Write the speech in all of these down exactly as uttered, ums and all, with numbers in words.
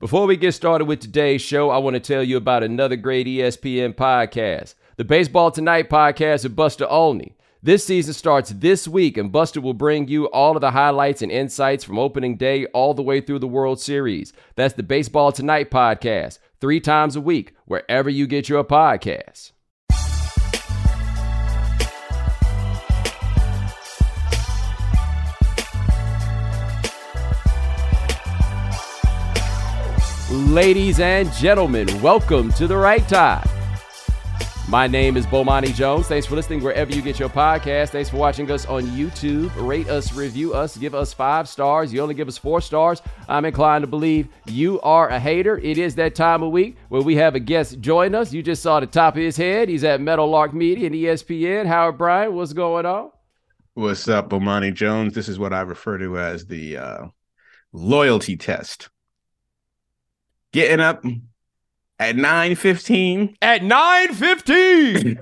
Before we get started with today's show, I want to tell you about another great E S P N podcast, the Baseball Tonight podcast with Buster Olney. This season starts this week, and Buster will bring you all of the highlights and insights from opening day all the way through the World Series. That's the Baseball Tonight podcast, three times a week, wherever you get your podcasts. Ladies and gentlemen, welcome to The Right Time. My name is Bomani Jones. Thanks for listening wherever you get your podcast. Thanks for watching us on YouTube. Rate us, review us, give us five stars. You only give us four stars. I'm inclined to believe you are a hater. It is that time of week where we have a guest join us. You just saw the top of his head. He's at Meadowlark Media and E S P N. Howard Bryant, what's going on? What's up, Bomani Jones? This is what I refer to as the uh, loyalty test. Getting up at nine fifteen. At nine fifteen.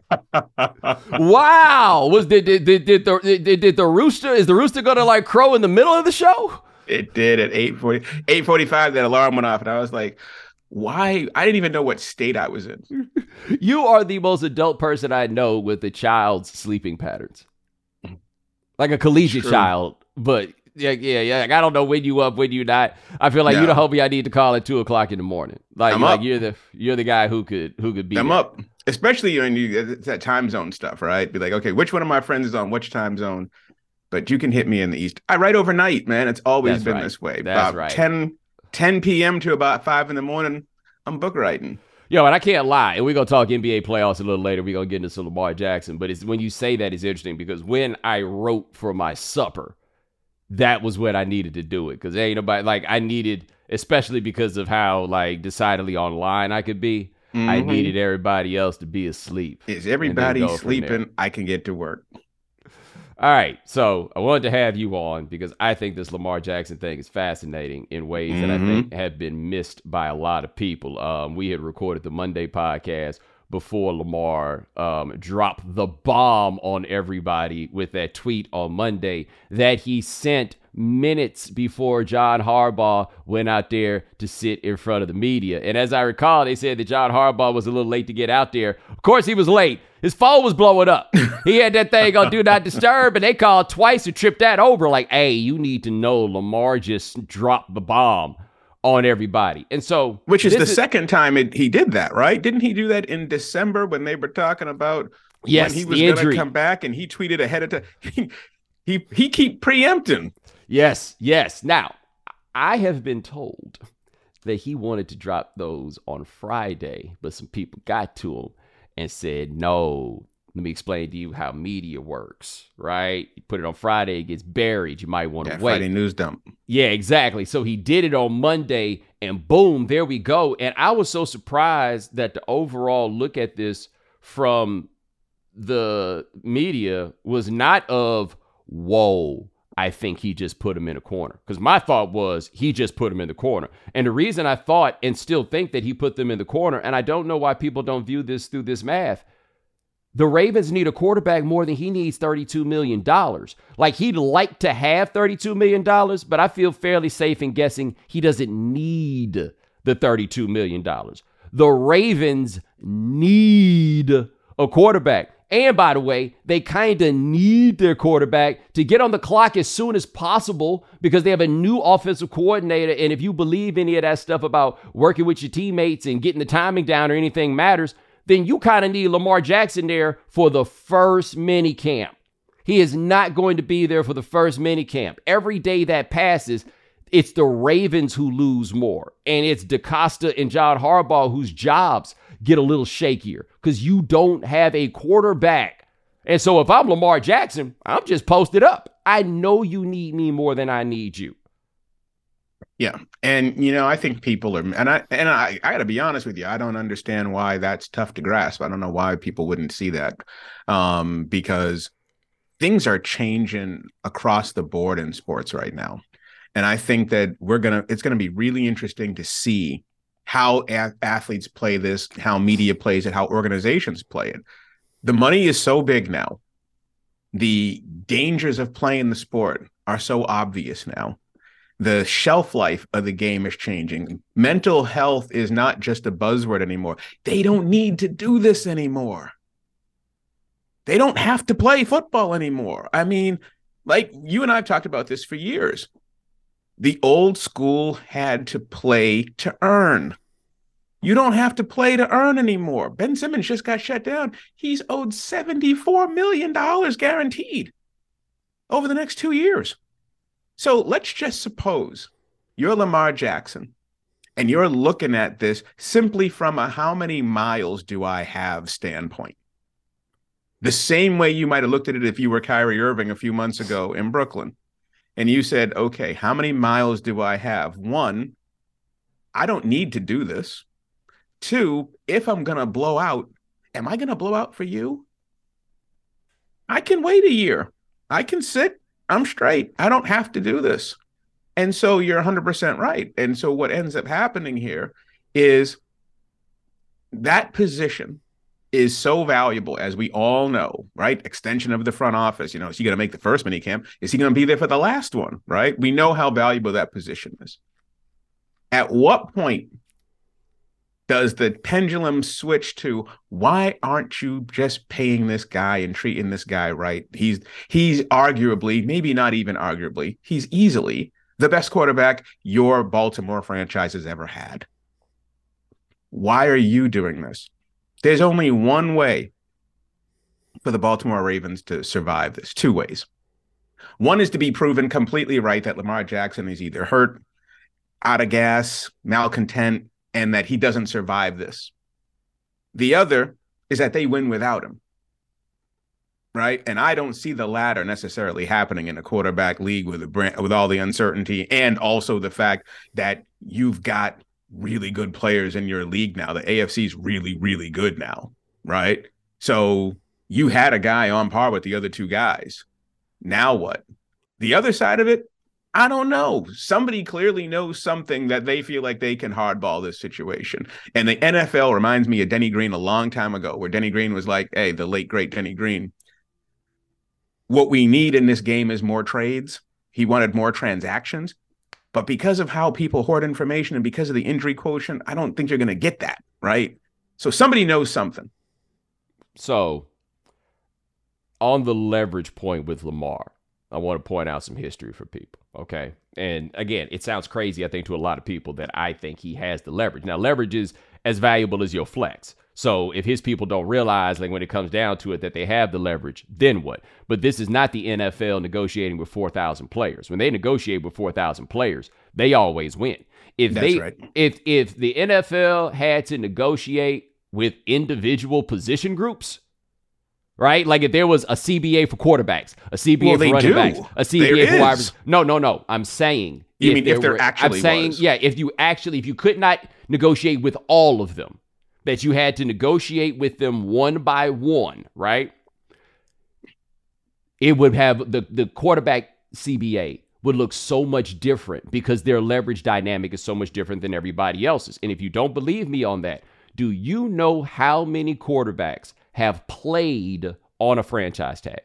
Wow. Was did did did, did the did, did the rooster is the rooster gonna like crow in the middle of the show? It did at eight forty, eight forty-five. That alarm went off, and I was like, "Why?" I didn't even know what state I was in. You are the most adult person I know with a child's sleeping patterns, like a collegiate True. child, but. Yeah, yeah, yeah. Like, I don't know when you up, when you not. I feel like yeah. you're the homie I need to call at two o'clock in the morning. Like, like up. you're the you're the guy who could who could be. I'm there. up, especially when you it's that time zone stuff, right? Be like, okay, which one of my friends is on which time zone? But you can hit me in the east. I write overnight, man. It's always That's been right. this way. That's about right. ten, ten p.m. to about five in the morning. I'm book writing. Yo, and I can't lie. And we're going to talk N B A playoffs a little later. We're going to get into some Lamar Jackson. But it's when you say that, it's interesting because when I wrote for my supper, that was when I needed to do it. Because ain't nobody, like, I needed, especially because of how, like, decidedly online I could be, mm-hmm. I needed everybody else to be asleep. Is everybody sleeping? I can get to work. All right, so I wanted to have you on because I think this Lamar Jackson thing is fascinating in ways mm-hmm. that I think have been missed by a lot of people. Um, we had recorded the Monday podcast before Lamar um, dropped the bomb on everybody with that tweet on Monday that he sent minutes before John Harbaugh went out there to sit in front of the media. And as I recall, they said that John Harbaugh was a little late to get out there. Of course, he was late. His phone was blowing up. He had that thing on Do Not Disturb, and they called twice to trip that over. Like, hey, you need to know Lamar just dropped the bomb on everybody. And so, which is the is, second time it, he did that, right? Didn't he do that in December when they were talking about yes, when he was going to come back, and he tweeted ahead of time? He, he, he keep preempting. Yes, yes. Now, I have been told that he wanted to drop those on Friday, but some people got to him and said, no, let me explain to you how media works, right? You put it on Friday, it gets buried. You might want to yeah, wait. Friday news dump. Yeah, exactly. So he did it on Monday, and boom, there we go. And I was so surprised that the overall look at this from the media was not of, whoa, I think he just put him in a corner. Because my thought was he just put him in the corner. And the reason I thought and still think that he put them in the corner, and I don't know why people don't view this through this math, the Ravens need a quarterback more than he needs thirty-two million dollars. Like, he'd like to have thirty-two million dollars, but I feel fairly safe in guessing he doesn't need the thirty-two million dollars. The Ravens need a quarterback. And by the way, they kind of need their quarterback to get on the clock as soon as possible because they have a new offensive coordinator. And if you believe any of that stuff about working with your teammates and getting the timing down or anything matters, then you kind of need Lamar Jackson there for the first mini camp. He is not going to be there for the first mini camp. Every day that passes, it's the Ravens who lose more. And it's DeCosta and John Harbaugh whose jobs get a little shakier because you don't have a quarterback. And so if I'm Lamar Jackson, I'm just posted up. I know you need me more than I need you. Yeah. And, you know, I think people are, and I, and I, I gotta be honest with you. I don't understand why that's tough to grasp. I don't know why people wouldn't see that. Um, because things are changing across the board in sports right now. And I think that we're going to, it's going to be really interesting to see how a- athletes play this, how media plays it, how organizations play it. The money is so big now. The dangers of playing the sport are so obvious now The shelf life of the game is changing. Mental health is not just a buzzword anymore. They don't need to do this anymore. They don't have to play football anymore. I mean, like you and I have talked about this for years. The old school had to play to earn. You don't have to play to earn anymore. Ben Simmons just got shut down. He's owed seventy-four million dollars guaranteed over the next two years. So let's just suppose you're Lamar Jackson and you're looking at this simply from a how many miles do I have standpoint. The same way you might have looked at it if you were Kyrie Irving a few months ago in Brooklyn. And you said, okay, how many miles do I have? One, I don't need to do this. Two, if I'm going to blow out, am I going to blow out for you? I can wait a year. I can sit. I'm straight. I don't have to do this. And so you're one hundred percent right. And so what ends up happening here is that position is so valuable, as we all know, right? Extension of the front office. You know, is he going to make the first mini camp? Is he going to be there for the last one, right? We know how valuable that position is. At what point does the pendulum switch to, why aren't you just paying this guy and treating this guy right? He's he's arguably, maybe not even arguably, he's easily the best quarterback your Baltimore franchise has ever had. Why are you doing this? There's only one way for the Baltimore Ravens to survive this, two ways. One is to be proven completely right that Lamar Jackson is either hurt, out of gas, malcontent, and that he doesn't survive this. The other is that they win without him, right? And I don't see the latter necessarily happening in a quarterback league with a brand, with all the uncertainty, and also the fact that you've got really good players in your league now. The A F C is really, really good now, right? So you had a guy on par with the other two guys. Now what? The other side of it, I don't know. Somebody clearly knows something that they feel like they can hardball this situation. And the N F L reminds me of Denny Green a long time ago, where Denny Green was like, hey, the late, great Denny Green, what we need in this game is more trades. He wanted more transactions. But because of how people hoard information and because of the injury quotient, I don't think you're going to get that, right? So somebody knows something. So on the leverage point with Lamar, I want to point out some history for people, okay? And again, it sounds crazy, I think, to a lot of people that I think he has the leverage. Now, leverage is as valuable as your flex. So if his people don't realize, like when it comes down to it, that they have the leverage, then what? But this is not the N F L negotiating with four thousand players. When they negotiate with four thousand players, they always win. If That's they, right. if if the N F L had to negotiate with individual position groups, right? Like if there was a C B A for quarterbacks, a C B A Well, for they running do. backs, a C B A There for wide is. receivers. No, no, no. I'm saying You mean if there were- actually I'm saying, was? yeah, if you actually, if you could not negotiate with all of them, that you had to negotiate with them one by one, right? It would have the, the quarterback C B A would look so much different because their leverage dynamic is so much different than everybody else's. And if you don't believe me on that, do you know how many quarterbacks have played on a franchise tag?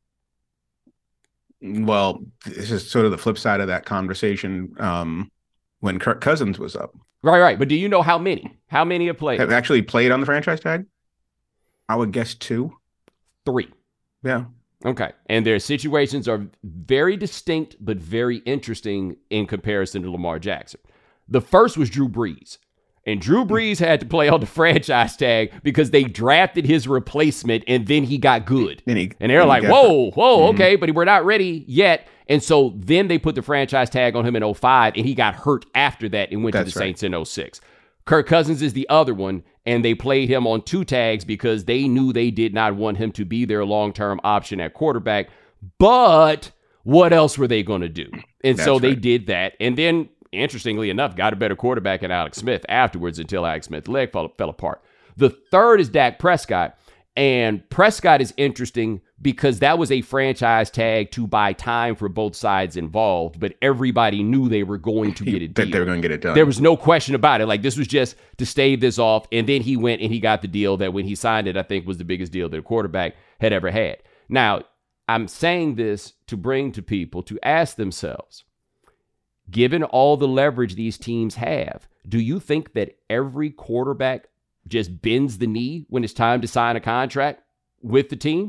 Well, this is sort of the flip side of that conversation um, when Kirk Cousins was up. Right, right. But do you know how many? How many have played? Have actually played on the franchise tag? I would guess two. Three. Yeah. Okay. And their situations are very distinct, but very interesting in comparison to Lamar Jackson. The first was Drew Brees. And Drew Brees had to play on the franchise tag because they drafted his replacement and then he got good. Then he, And they're then he like, got whoa, hurt. whoa, Mhm. okay, but we're not ready yet. And so then they put the franchise tag on him in oh five, and he got hurt after that and went That's to the right. Saints in oh six. Kirk Cousins is the other one, and they played him on two tags because they knew they did not want him to be their long-term option at quarterback. But what else were they going to do? And so That's they right. did that. And then, interestingly enough, got a better quarterback in Alex Smith afterwards until Alex Smith's leg fell, fell apart. The third is Dak Prescott. And Prescott is interesting because that was a franchise tag to buy time for both sides involved, but everybody knew they were going to get it that deal. they were going to get it done. There was no question about it. Like, this was just to stave this off. And then he went and he got the deal that when he signed it, I think was the biggest deal that a quarterback had ever had. Now, I'm saying this to bring to people to ask themselves, given all the leverage these teams have, do you think that every quarterback just bends the knee when it's time to sign a contract with the team?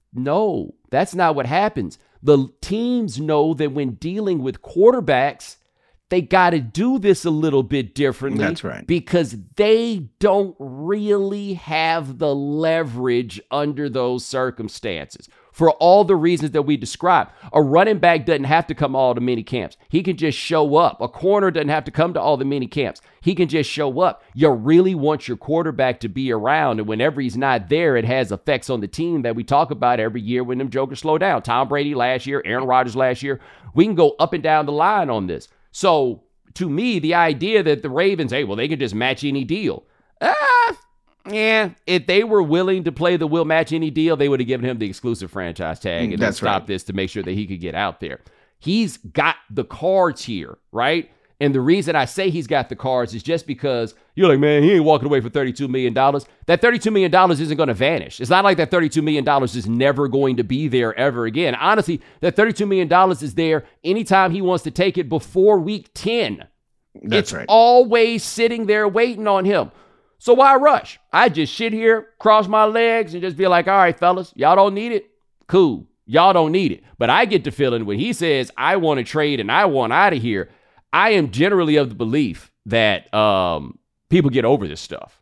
No, that's not what happens. The teams know that when dealing with quarterbacks, they got to do this a little bit differently. That's right. Because they don't really have the leverage under those circumstances. For all the reasons that we described, a running back doesn't have to come to all the mini camps. He can just show up. A corner doesn't have to come to all the mini camps. He can just show up. You really want your quarterback to be around, and whenever he's not there, it has effects on the team that we talk about every year when them jokers slow down. Tom Brady last year, Aaron Rodgers last year. We can go up and down the line on this. So, to me, the idea that the Ravens, hey, well, they can just match any deal. Ah, yeah, if they were willing to play the will match any deal, they would have given him the exclusive franchise tag and That's stopped right. this to make sure that he could get out there. He's got the cards here, right? And the reason I say he's got the cards is just because you're like, man, he ain't walking away for thirty-two million dollars. That thirty-two million dollars isn't going to vanish. It's not like that thirty-two million dollars is never going to be there ever again. Honestly, that thirty-two million dollars is there anytime he wants to take it before week ten. That's it's right. always sitting there waiting on him. So why rush? I just sit here, cross my legs, and just be like, all right, fellas, y'all don't need it? Cool. Y'all don't need it. But I get the feeling when he says, I want to trade and I want out of here, I am generally of the belief that um, people get over this stuff.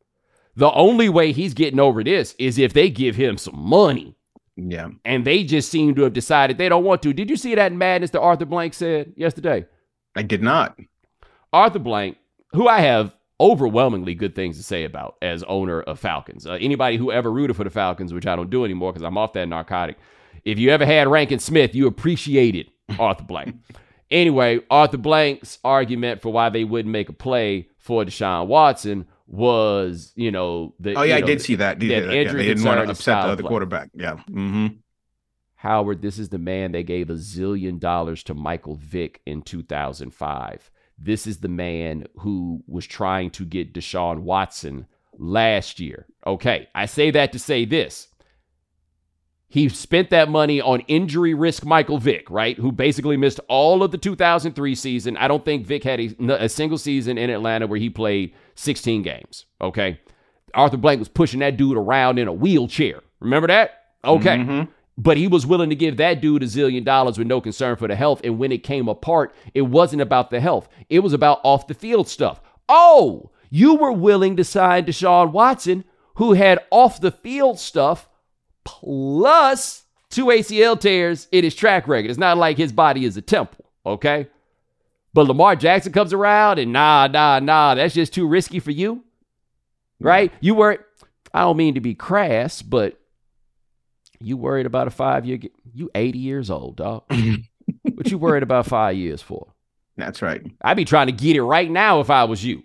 The only way he's getting over this is if they give him some money. Yeah. And they just seem to have decided they don't want to. Did you see that madness that Arthur Blank said yesterday? I did not. Arthur Blank, who I have overwhelmingly good things to say about as owner of Falcons. Uh, anybody who ever rooted for the Falcons, which I don't do anymore because I'm off that narcotic. If you ever had Rankin Smith, you appreciated Arthur Blank. Anyway, Arthur Blank's argument for why they wouldn't make a play for Deshaun Watson was, you know, the Oh yeah, you I know, did see that. that Yeah, they injury didn't want concern to and upset style the other play. quarterback. Yeah. Mm-hmm. Howard, this is the man that gave a zillion dollars to Michael Vick in two thousand five. This is the man who was trying to get Deshaun Watson last year. Okay, I say that to say this. He spent that money on injury risk Michael Vick, right? Who basically missed all of the two thousand three season. I don't think Vick had a, a single season in Atlanta where he played sixteen games, okay? Arthur Blank was pushing that dude around in a wheelchair. Remember that? Okay. Mm-hmm. But he was willing to give that dude a zillion dollars with no concern for the health. And when it came apart, it wasn't about the health. It was about off the field stuff. Oh, you were willing to sign Deshaun Watson, who had off the field stuff plus two A C L tears in his track record. It's not like his body is a temple, okay? But Lamar Jackson comes around and nah, nah, nah, that's just too risky for you, right? You were, I don't mean to be crass, but you worried about a five-year, you eighty years old, dog. What you worried about five years for? That's right. I'd be trying to get it right now if I was you.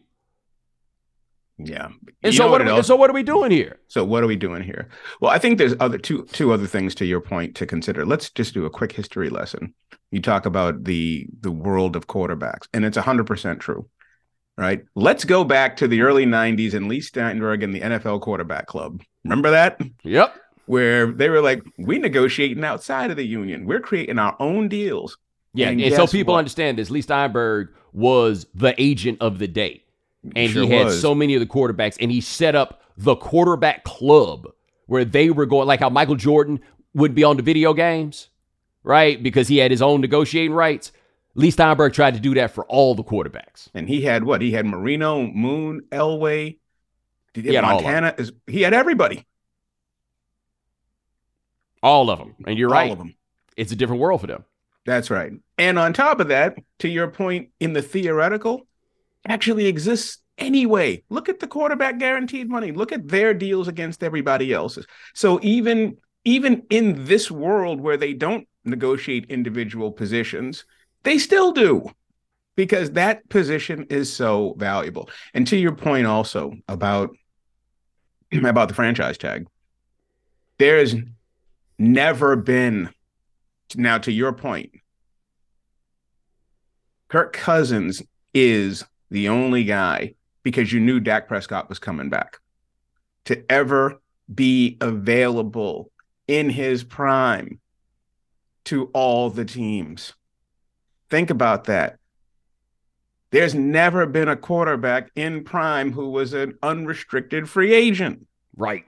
Yeah. And You so know what, what are we, else- so what are we doing here? So what are we doing here? Well, I think there's other two two other things to your point to consider. Let's just do a quick history lesson. You talk about the the world of quarterbacks, and it's one hundred percent true, right? Let's go back to the early nineties and Lee Steinberg and the N F L Quarterback Club. Remember that? Yep. Where they were like, we negotiating outside of the union. We're creating our own deals. Yeah, and, And so guess people what? understand this. Lee Steinberg was the agent of the day. And Sure he had was. so many of the quarterbacks, and he set up the quarterback club where they were going, like how Michael Jordan would be on the video games, right? Because he had his own negotiating rights. Lee Steinberg tried to do that for all the quarterbacks. And he had what? He had Marino, Moon, Elway. He He had all of Montana. Is, he had everybody. All of them. And you're right. All of them. It's a different world for them. That's right. And on top of that, to your point, in the theoretical, actually exists anyway. Look at the quarterback guaranteed money. Look at their deals against everybody else's. So even, even in this world where they don't negotiate individual positions, they still do, because that position is so valuable. And to your point also about, about the franchise tag, there has never been, now to your point, Kirk Cousins is the only guy, because you knew Dak Prescott was coming back, to ever be available in his prime to all the teams. Think about that. There's never been a quarterback in prime who was an unrestricted free agent. Right.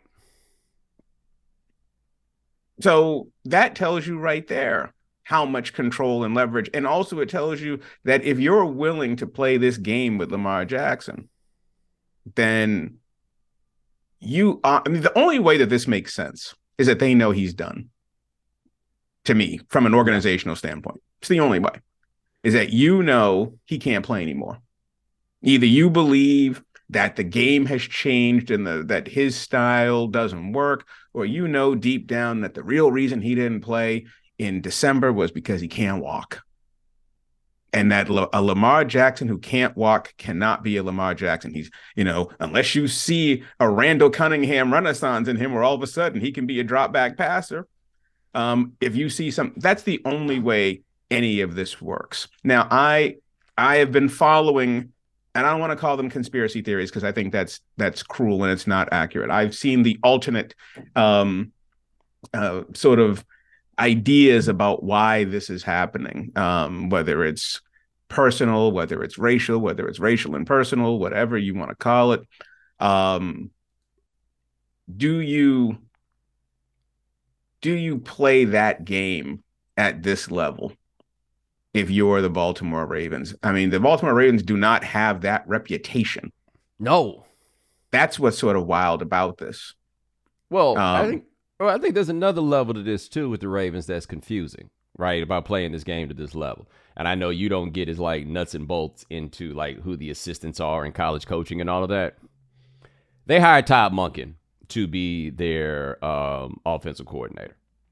So that tells you right there how much control and leverage. And also it tells you that if you're willing to play this game with Lamar Jackson, then you are, I mean, the only way that this makes sense is that they know he's done. To me, from an organizational standpoint, it's the only way, is that you know he can't play anymore. Either you believe that the game has changed and the, that his style doesn't work, or you know deep down that the real reason he didn't play in December was because he can't walk. And that a Lamar Jackson who can't walk cannot be a Lamar Jackson. He's, you know, unless you see a Randall Cunningham renaissance in him where all of a sudden he can be a drop back passer. Um, if you see some, that's the only way any of this works. Now, I I have been following, and I don't want to call them conspiracy theories because I think that's that's cruel and it's not accurate. I've seen the alternate um, uh, sort of ideas about why this is happening, um, whether it's personal, whether it's racial, whether it's racial and personal, whatever you want to call it. Um, do you do you play that game at this level if you're the Baltimore Ravens? I mean, the Baltimore Ravens do not have that reputation. No. That's what's sort of wild about this. Well, Um, I think well, I think there's another level to this too with the Ravens that's confusing, right? About playing this game to this level. And I know you don't get as like nuts and bolts into like who the assistants are in college coaching and all of that. They hired Todd Monken to be their um, offensive coordinator.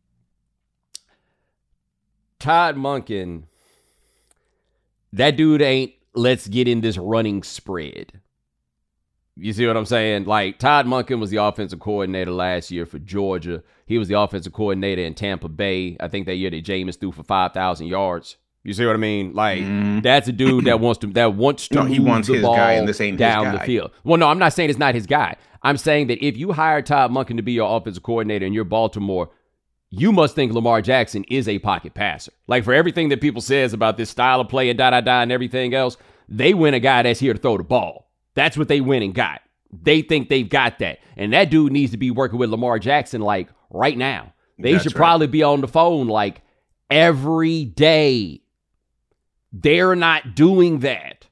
Todd Monken, that dude ain't let's get in this running spread. You see what I'm saying? Like, Todd Monken was the offensive coordinator last year for Georgia. He was the offensive coordinator in Tampa Bay. I think that year that Jameis threw for five thousand yards. You see what I mean? Like, mm. that's a dude that wants to that wants to no, move he wants the his ball guy, and this ain't down his the guy. field. Well, no, I'm not saying it's not his guy. I'm saying that if you hire Todd Monken to be your offensive coordinator and you're Baltimore, you must think Lamar Jackson is a pocket passer. Like, for everything that people says about this style of play and da-da-da and everything else, they win a guy that's here to throw the ball. That's what they went and got. They think they've got that. And that dude needs to be working with Lamar Jackson, like, right now. They That's should right. probably be on the phone, like, every day. They're not doing that.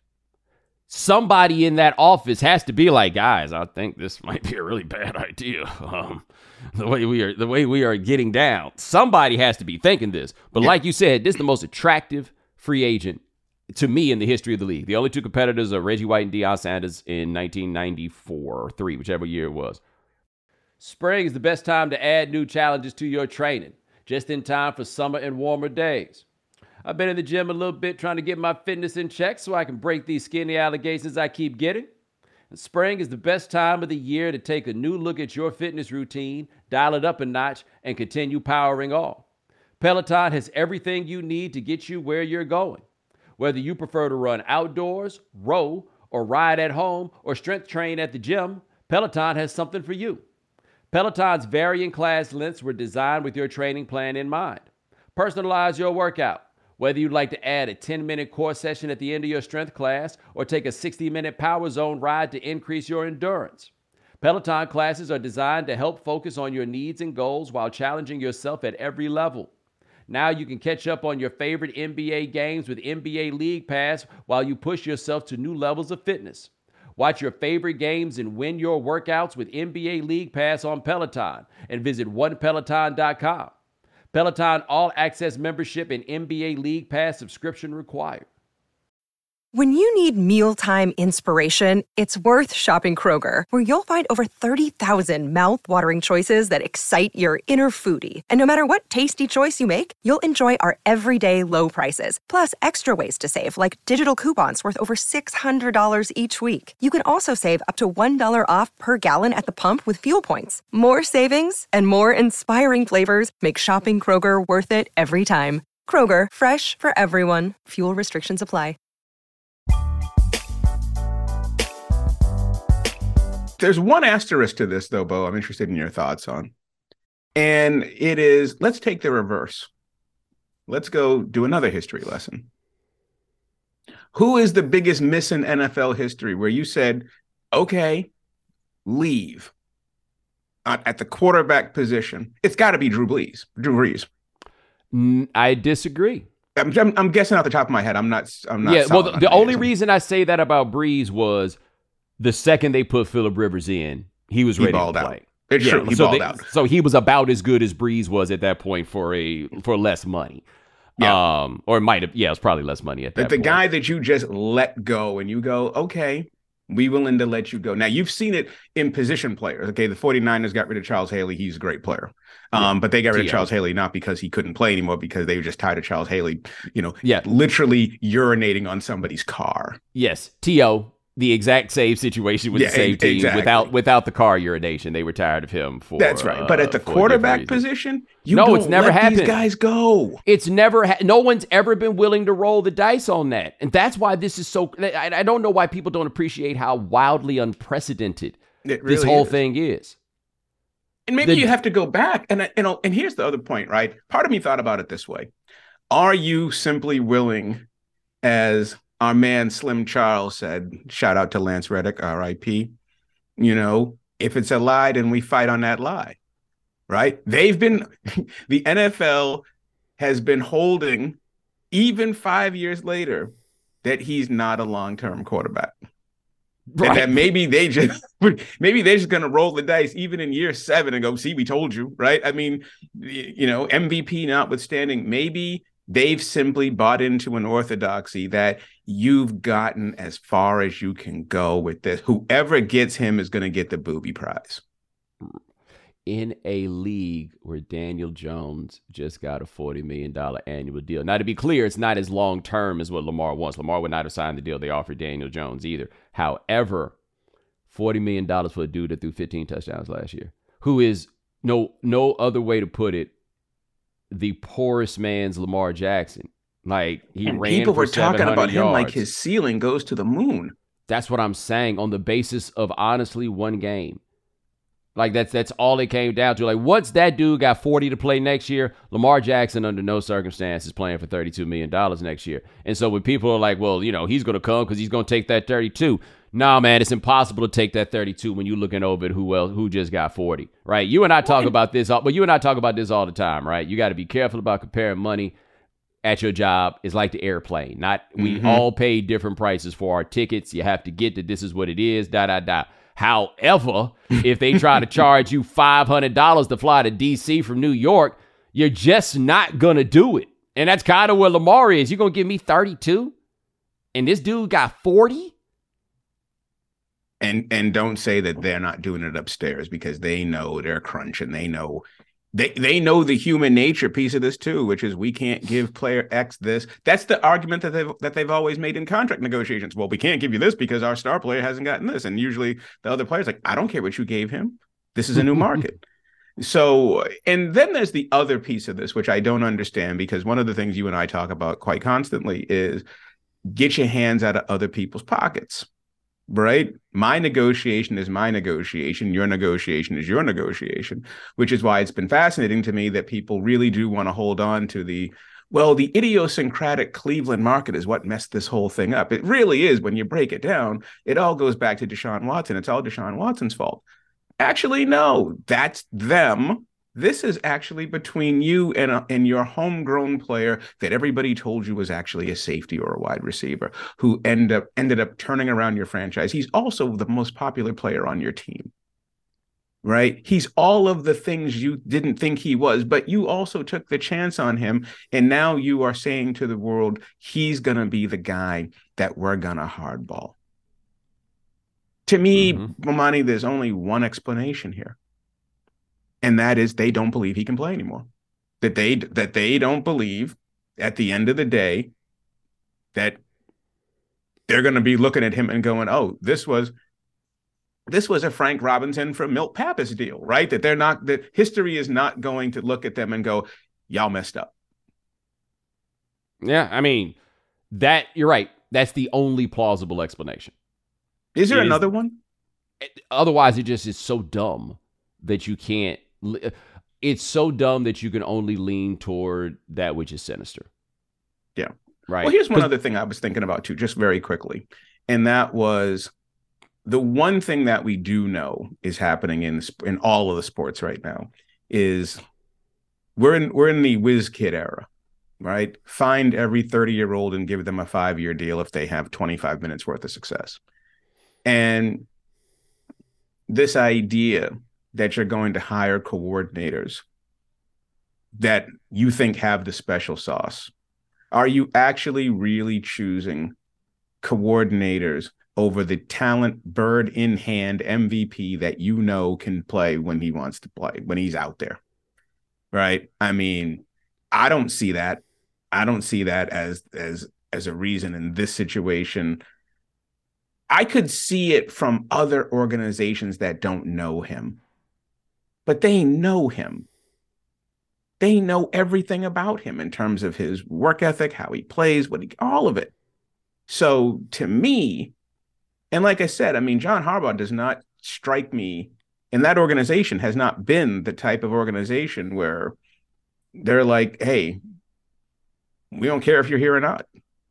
Somebody in that office has to be like, guys, I think this might be a really bad idea. Um, the way we are, the way we are getting down. Somebody has to be thinking this. But Yeah. like you said, this is the most attractive free agent to me in the history of the league. The only two competitors are Reggie White and Deion Sanders in nineteen ninety-four or three, whichever year it was. Spring is the best time to add new challenges to your training, just in time for summer and warmer days. I've been in the gym a little bit trying to get my fitness in check so I can break these skinny allegations I keep getting. And spring is the best time of the year to take a new look at your fitness routine, dial it up a notch, and continue powering on. Peloton has everything you need to get you where you're going. Whether you prefer to run outdoors, row, or ride at home, or strength train at the gym, Peloton has something for you. Peloton's varying class lengths were designed with your training plan in mind. Personalize your workout. Whether you'd like to add a ten-minute core session at the end of your strength class or take a sixty-minute power zone ride to increase your endurance. Peloton classes are designed to help focus on your needs and goals while challenging yourself at every level. Now you can catch up on your favorite N B A games with N B A League Pass while you push yourself to new levels of fitness. Watch your favorite games and win your workouts with N B A League Pass on Peloton and visit one peloton dot com. Peloton All-Access membership and N B A League Pass subscription required. When you need mealtime inspiration, it's worth shopping Kroger, where you'll find over thirty thousand mouth-watering choices that excite your inner foodie. And no matter what tasty choice you make, you'll enjoy our everyday low prices, plus extra ways to save, like digital coupons worth over six hundred dollars each week. You can also save up to one dollar off per gallon at the pump with fuel points. More savings and more inspiring flavors make shopping Kroger worth it every time. Kroger, fresh for everyone. Fuel restrictions apply. There's one asterisk to this, though, Bo, I'm interested in your thoughts on. And it is, let's take the reverse. Let's go do another history lesson. Who is the biggest miss in N F L history where you said, okay, leave at the quarterback position? It's got to be Drew Brees. Drew Brees. I disagree. I'm, I'm, I'm guessing off the top of my head. I'm not. I'm not. Yeah. Well, the, the only answer. reason I say that about Brees was the second they put Phillip Rivers in, he was he ready to play. Out. It's yeah, true. He so balled they, out. So he was about as good as Brees was at that point for a for less money. Yeah. Um, or it might have. Yeah, it was probably less money at that. But the point. guy that you just let go, and you go, okay, we willing to let you go. Now, you've seen it in position players. Okay, the 49ers got rid of Charles Haley. He's a great player. Um, yeah. But they got rid T O of Charles Haley not because he couldn't play anymore, because they were just tired of Charles Haley, you know, yeah. literally urinating on somebody's car. Yes, T O The exact same situation with yeah, the same team exactly. without without the car urination. They were tired of him for. That's right. But at the uh, quarterback position, you no, don't it's never let happened. These guys go. It's never. Ha- no one's ever been willing to roll the dice on that, and that's why this is so. I, I don't know why people don't appreciate how wildly unprecedented it really this whole is. thing is. And maybe The- you have to go back. And you know, and here's the other point, right? Part of me thought about it this way: are you simply willing, as our man Slim Charles said, shout out to Lance Reddick, R I P, you know, if it's a lie, then we fight on that lie, right? They've been, the N F L has been holding, even five years later, that he's not a long-term quarterback. Right. And that maybe they just, maybe they're just going to roll the dice even in year seven and go, see, we told you, right? I mean, you know, M V P notwithstanding, maybe they've simply bought into an orthodoxy that you've gotten as far as you can go with this. Whoever gets him is going to get the booby prize. In a league where Daniel Jones just got a forty million dollars annual deal. Now, to be clear, it's not as long-term as what Lamar wants. Lamar would not have signed the deal they offered Daniel Jones either. However, forty million dollars for a dude that threw fifteen touchdowns last year, who is, no no other way to put it, the poorest man's Lamar Jackson. Like, he and ran people for were talking about him yards. like his ceiling goes to the moon. That's what I'm saying, on the basis of honestly one game. Like, that's that's all it came down to. Like, once that dude got forty to play next year, Lamar Jackson, under no circumstances, playing for thirty-two million dollars next year. And so when people are like, well, you know, he's going to come because he's going to take that thirty-two. Nah, man, it's impossible to take that thirty-two when you're looking over at who else, who just got forty, right? You and I talk about this, all, but you and I talk about this all the time, right? You got to be careful about comparing money at your job. It's like the airplane. Not we Mm-hmm. all pay different prices for our tickets. You have to get that this is what it is, da, da, da. However, if they try to charge you five hundred dollars to fly to D C from New York, you're just not going to do it. And that's kind of where Lamar is. You're going to give me thirty-two? And this dude got forty? And and don't say that they're not doing it upstairs, because they know they're crunching. They know they they know the human nature piece of this too, which is we can't give player X this. That's the argument that they've that they've always made in contract negotiations. Well, we can't give you this because our star player hasn't gotten this. And usually the other player's like, I don't care what you gave him. This is a new market. So, and then there's the other piece of this, which I don't understand, because one of the things you and I talk about quite constantly is get your hands out of other people's pockets. Right? My negotiation is my negotiation. Your negotiation is your negotiation, which is why it's been fascinating to me that people really do want to hold on to the, well, the idiosyncratic Cleveland market is what messed this whole thing up. It really is. When you break it down, it all goes back to Deshaun Watson. It's all Deshaun Watson's fault. Actually, no, that's them. This is actually between you and, a, and your homegrown player that everybody told you was actually a safety or a wide receiver, who end up ended up turning around your franchise. He's also the most popular player on your team, right? He's all of the things you didn't think he was, but you also took the chance on him. And now you are saying to the world, he's going to be the guy that we're going to hardball. To me, mm-hmm. Bomani, there's only one explanation here. And that is they don't believe he can play anymore. That they that they don't believe at the end of the day that they're going to be looking at him and going, oh, this was this was a Frank Robinson for Milt Pappas deal, right? That they're not, that history is not going to look at them and go, y'all messed up. Yeah, I mean, that you're right. That's the only plausible explanation. Is there it another is, one? Otherwise, it just is so dumb that you can't. It's so dumb that you can only lean toward that which is sinister. Yeah. Right. Well, here's one other thing I was thinking about too, just very quickly. And that was the one thing that we do know is happening in in all of the sports right now is we're in we're in the whiz kid era, right? Find every thirty-year-old and give them a five-year deal if they have twenty-five minutes worth of success. And this idea that you're going to hire coordinators that you think have the special sauce, are you actually really choosing coordinators over the talent bird in hand M V P that you know can play when he wants to play, when he's out there? Right? I mean, I don't see that. I don't see that as as as a reason in this situation. I could see it from other organizations that don't know him, but they know him. They know everything about him in terms of his work ethic, how he plays, what he, all of it. So to me, and like I said, I mean, John Harbaugh does not strike me, and that organization has not been the type of organization where they're like, hey, we don't care if you're here or not.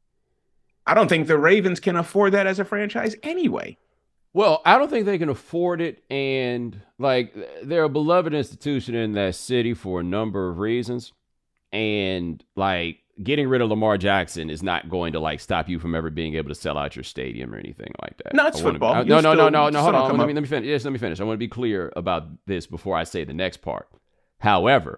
I don't think the Ravens can afford that as a franchise anyway. Well, I don't think they can afford it. And like, they're a beloved institution in that city for a number of reasons. And like, getting rid of Lamar Jackson is not going to like stop you from ever being able to sell out your stadium or anything like that. No, it's football. Be, no, no, no, no, no, hold on. Let me, let me finish. Yes, let me finish. I want to be clear about this before I say the next part. However,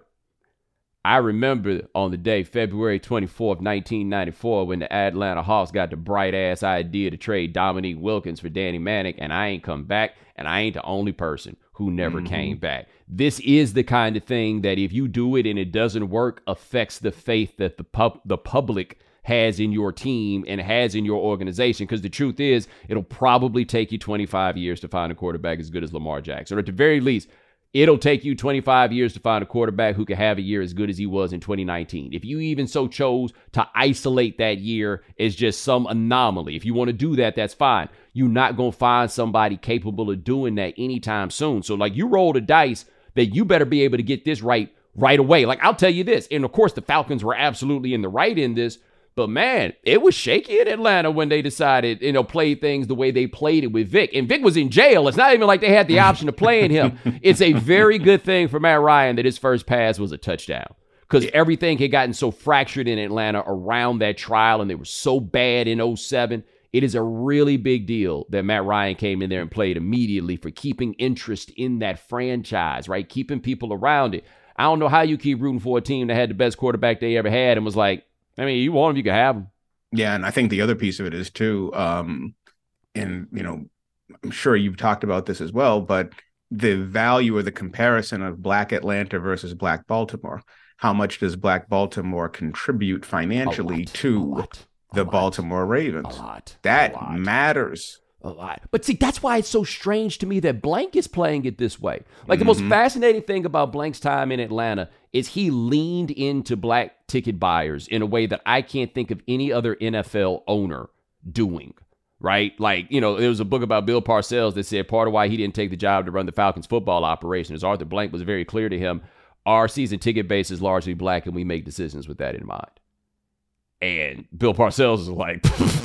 I remember on the day, February twenty-fourth, nineteen ninety-four, when the Atlanta Hawks got the bright-ass idea to trade Dominique Wilkins for Danny Manning, and I ain't come back, and I ain't the only person who never mm-hmm. came back. This is the kind of thing that if you do it and it doesn't work, affects the faith that the pub- the public has in your team and has in your organization. Because the truth is, it'll probably take you twenty-five years to find a quarterback as good as Lamar Jackson, or at the very least, it'll take you twenty-five years to find a quarterback who can have a year as good as he was in twenty nineteen. If you even so chose to isolate that year as just some anomaly, if you want to do that, that's fine. You're not going to find somebody capable of doing that anytime soon. So like, you roll the dice that you better be able to get this right right away. Like, I'll tell you this. And of course, the Falcons were absolutely in the right in this. But man, it was shaky in Atlanta when they decided, you know, play things the way they played it with Vic. And Vic was in jail. It's not even like they had the option of playing him. It's a very good thing for Matt Ryan that his first pass was a touchdown, because everything had gotten so fractured in Atlanta around that trial, and they were so bad in oh seven. It is a really big deal that Matt Ryan came in there and played immediately for keeping interest in that franchise, right? Keeping people around it. I don't know how you keep rooting for a team that had the best quarterback they ever had and was like, I mean, you want him, you can have him. Yeah, and I think the other piece of it is too, um, and, you know, I'm sure you've talked about this as well, but the value or the comparison of Black Atlanta versus Black Baltimore. How much does Black Baltimore contribute financially to the Baltimore Ravens? A lot. That a lot. matters. A lot. But see, that's why it's so strange to me that Blank is playing it this way. Like, Mm-hmm. the most fascinating thing about Blank's time in Atlanta is he leaned into black ticket buyers in a way that I can't think of any other N F L owner doing, right? Like, you know, there was a book about Bill Parcells that said part of why he didn't take the job to run the Falcons football operation is Arthur Blank was very clear to him, our season ticket base is largely black and we make decisions with that in mind. And Bill Parcells is like,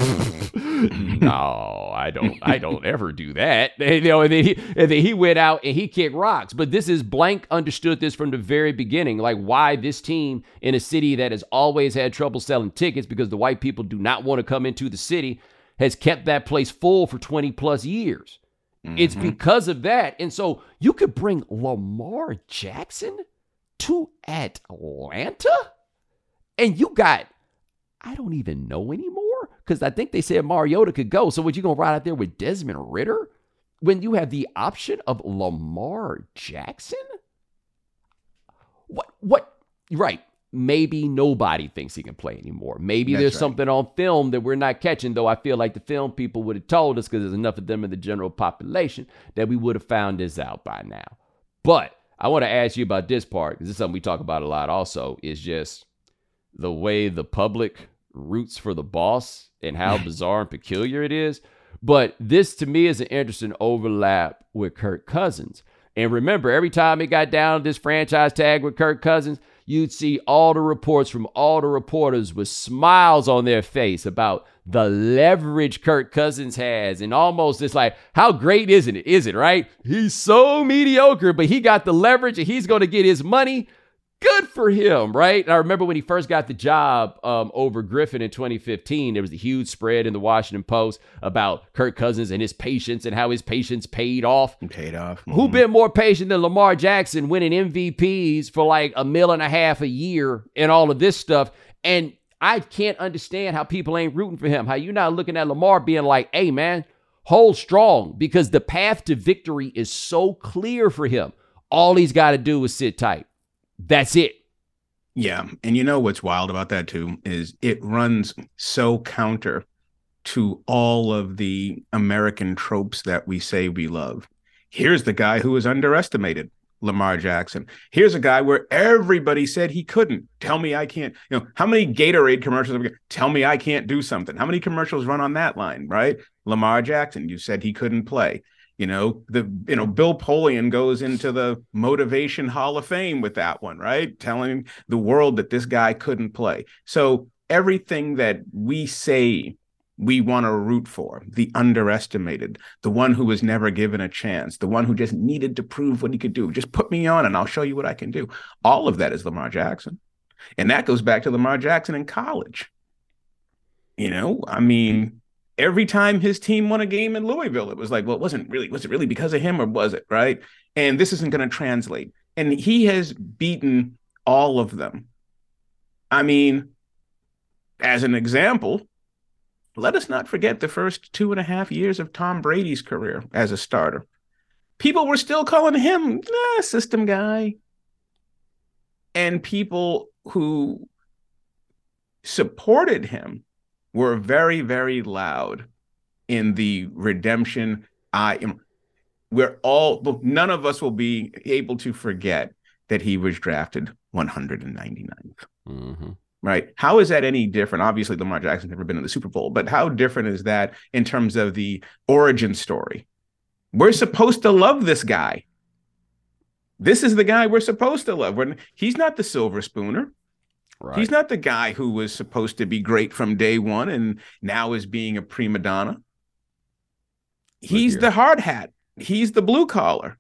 no, I don't, I don't ever do that. And, you know, and then, he, and then he went out and he kicked rocks. But this is, Blank understood this from the very beginning, like why this team in a city that has always had trouble selling tickets because the white people do not want to come into the city has kept that place full for twenty plus years. Mm-hmm. It's because of that. And so you could bring Lamar Jackson to Atlanta and you got, I don't even know anymore, because I think they said Mariota could go. So what, you going to ride out there with Desmond Ridder when you have the option of Lamar Jackson? What? What? Right. Maybe nobody thinks he can play anymore. Maybe That's there's right. something on film that we're not catching, though I feel like the film people would have told us, because there's enough of them in the general population that we would have found this out by now. But I want to ask you about this part, because this is something we talk about a lot also, is just the way the public roots for the boss and how bizarre and peculiar it is. But this to me is an interesting overlap with Kirk Cousins. And remember, every time it got down to this franchise tag with Kirk Cousins, you'd see all the reports from all the reporters with smiles on their face about the leverage Kirk Cousins has. And almost it's like, how great isn't it? Is it, right? He's so mediocre, but he got the leverage and he's going to get his money. Good for him, right? And I remember when he first got the job um, over Griffin in twenty fifteen, there was a huge spread in the Washington Post about Kirk Cousins and his patience and how his patience paid off. Paid off. Mm-hmm. Who been more patient than Lamar Jackson winning M V Ps for like a mil and a half a year and all of this stuff? And I can't understand how people ain't rooting for him. How you not looking at Lamar being like, hey, man, hold strong, because the path to victory is so clear for him. All he's got to do is sit tight. That's it. Yeah. And you know what's wild about that, too, is it runs so counter to all of the American tropes that we say we love. Here's the guy who was underestimated, Lamar Jackson. Here's a guy where everybody said he couldn't. Tell me I can't. You know, how many Gatorade commercials have we got? Tell me I can't do something. How many commercials run on that line, right? Lamar Jackson, you said he couldn't play. You know, the you know, Bill Polian goes into the Motivation Hall of Fame with that one, right? Telling the world that this guy couldn't play. So everything that we say we want to root for, the underestimated, the one who was never given a chance, the one who just needed to prove what he could do. Just put me on and I'll show you what I can do. All of that is Lamar Jackson. And that goes back to Lamar Jackson in college. You know, I mean, every time his team won a game in Louisville, it was like, well, it wasn't really, was it really because of him or was it, right? And this isn't going to translate. And he has beaten all of them. I mean, as an example, let us not forget the first two and a half years of Tom Brady's career as a starter. People were still calling him nah, system guy. And people who supported him were very, very loud in the redemption. I am, we're all, none of us will be able to forget that he was drafted one hundred ninety-ninth. Mm-hmm. Right? How is that any different? Obviously, Lamar Jackson's never been in the Super Bowl, but how different is that in terms of the origin story? We're supposed to love this guy. This is the guy we're supposed to love. We're, he's not the silver spooner. Right. He's not the guy who was supposed to be great from day one and now is being a prima donna. He's the hard hat. He's the blue collar.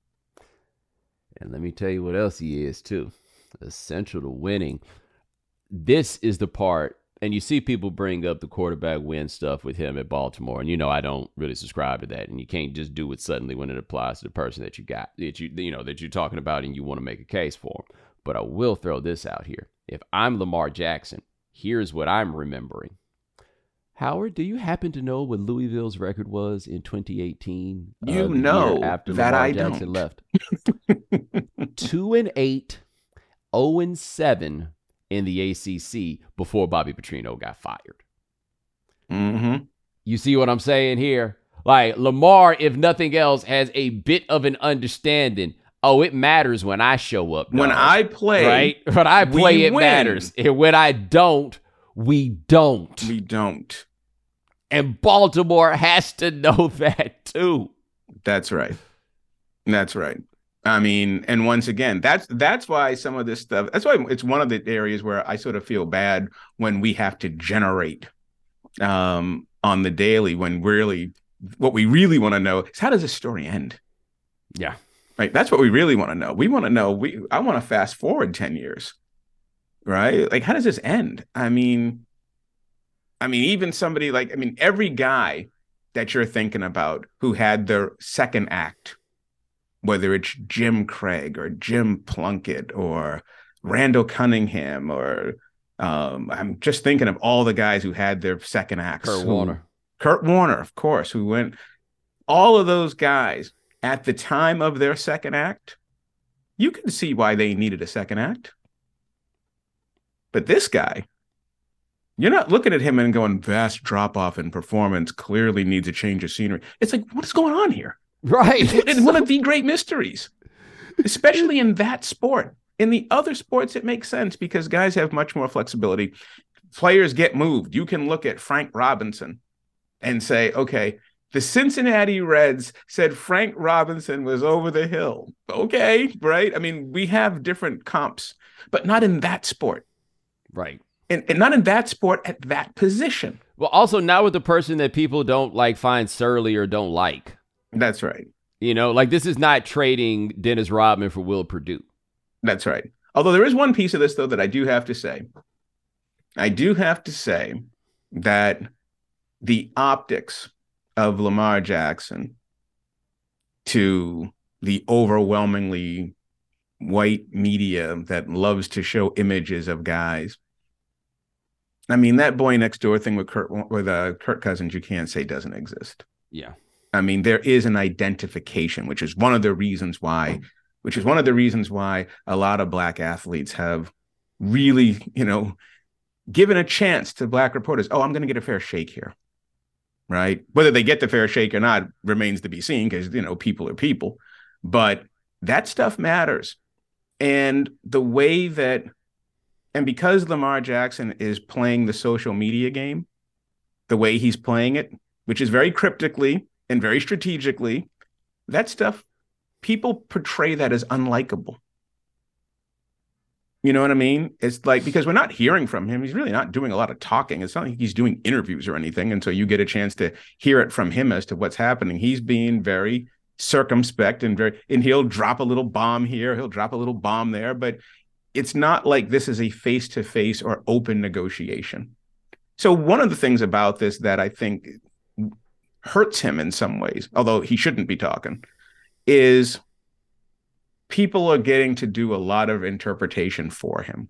And let me tell you what else he is, too. Essential to winning. This is the part, and you see people bring up the quarterback win stuff with him at Baltimore, and you know I don't really subscribe to that, and you can't just do it suddenly when it applies to the person that you got, that you you know that you're talking about, and you want to make a case for him. But I will throw this out here. If I'm Lamar Jackson, here's what I'm remembering. Howard, do you happen to know what Louisville's record was in twenty eighteen? You uh, know after that Lamar I Jackson don't. left. Two and eight, zero and seven in the A C C before Bobby Petrino got fired. Mm-hmm. You see what I'm saying here? Like Lamar, if nothing else, has a bit of an understanding. Oh, it matters when I show up. Dog. When I play, right? When I play, it win. matters. And when I don't, we don't. We don't. And Baltimore has to know that too. That's right. That's right. I mean, and once again, that's that's why some of this stuff, that's why it's one of the areas where I sort of feel bad when we have to generate um, on the daily, when really what we really want to know is how does this story end? Yeah. Right. That's what we really want to know. We want to know, we I want to fast forward ten years. Right. Like, how does this end? I mean, I mean, even somebody like, I mean, every guy that you're thinking about who had their second act, whether it's Jim Craig or Jim Plunkett or Randall Cunningham, or um, I'm just thinking of all the guys who had their second acts. Kurt who, Warner. Kurt Warner, of course, who went, all of those guys at the time of their second act, you can see why they needed a second act. But this guy, you're not looking at him and going, vast drop-off in performance, clearly needs a change of scenery. It's like, what's going on here? Right. It's one of the great mysteries, especially in that sport. In the other sports, it makes sense because guys have much more flexibility. Players get moved. You can look at Frank Robinson and say, okay, The Cincinnati Reds said Frank Robinson was over the hill. Okay, right? I mean, we have different comps, but not in that sport. Right. And, and not in that sport at that position. Well, also not with the person that people don't like find surly or don't like. That's right. You know, like this is not trading Dennis Rodman for Will Perdue. That's right. Although there is one piece of this, though, that I do have to say. I do have to say that the optics of Lamar Jackson to the overwhelmingly white media that loves to show images of guys. I mean, that boy next door thing with Kurt, with uh, Kirk Cousins, you can't say doesn't exist. Yeah. I mean, there is an identification, which is one of the reasons why, which is one of the reasons why a lot of black athletes have really, you know, given a chance to black reporters. Oh, I'm going to get a fair shake here. Right. Whether they get the fair shake or not remains to be seen because, you know, people are people. But that stuff matters. And the way that and because Lamar Jackson is playing the social media game, the way he's playing it, which is very cryptically and very strategically, that stuff, people portray that as unlikable. You know what I mean? It's like, because we're not hearing from him. He's really not doing a lot of talking. It's not like he's doing interviews or anything until you get a chance to hear it from him as to what's happening. He's being very circumspect and very, and he'll drop a little bomb here. He'll drop a little bomb there, but it's not like this is a face-to-face or open negotiation. So one of the things about this that I think hurts him in some ways, although he shouldn't be talking, is people are getting to do a lot of interpretation for him.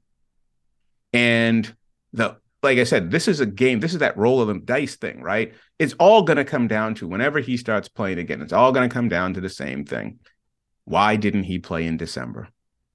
And the like I said, this is a game. This is that roll of the dice thing, right? It's all going to come down to whenever he starts playing again, it's all going to come down to the same thing. Why didn't he play in December?